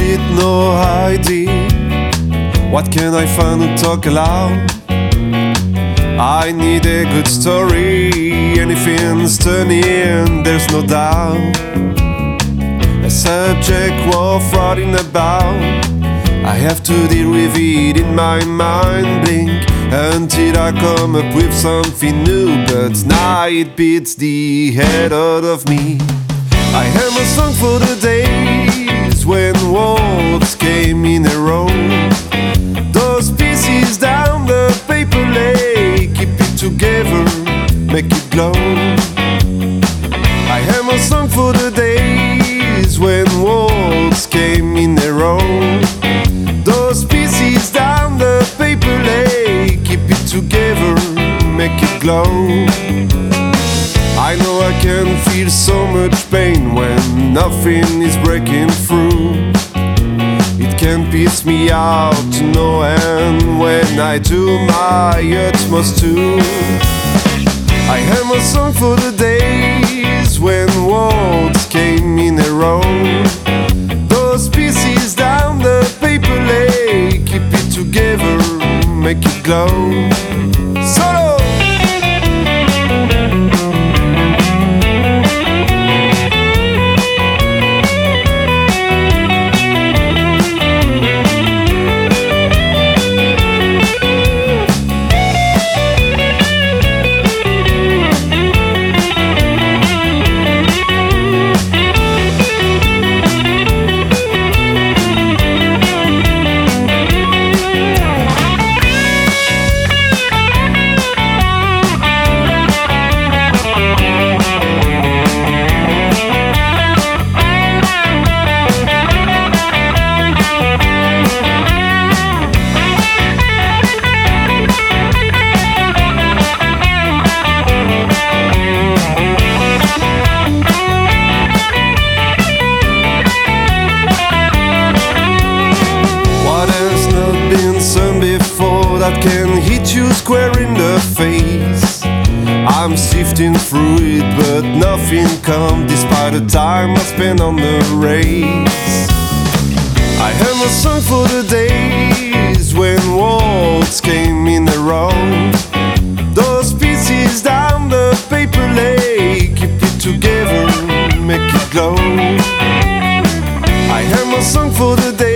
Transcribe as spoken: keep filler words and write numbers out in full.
with no idea. What can I find to talk aloud? I need a good story. Anything's turning, there's no doubt. A subject worth writing about. I have to deal with it in my mind. Blink until I come up with something new. But now it beats the head out of me. I have a song for the days when words came in a row. Those pieces down the paper lay, keep it together, make it glow. I have a song for the days when words came in a row. Those pieces down the paper lay, keep it together, make it glow. I know I can feel so much pain when nothing is breaking through. It can piss me out to no end when I do my utmost too. I have a song for the days when words came in a row. Those pieces down the paper lay, keep it together, make it glow. Solo! That can hit you square in the face. I'm sifting through it, but nothing comes despite the time I spend on the race. I have a song for the days when words came in a row. Those pieces down the paper lay, keep it together, make it glow. I have a song for the days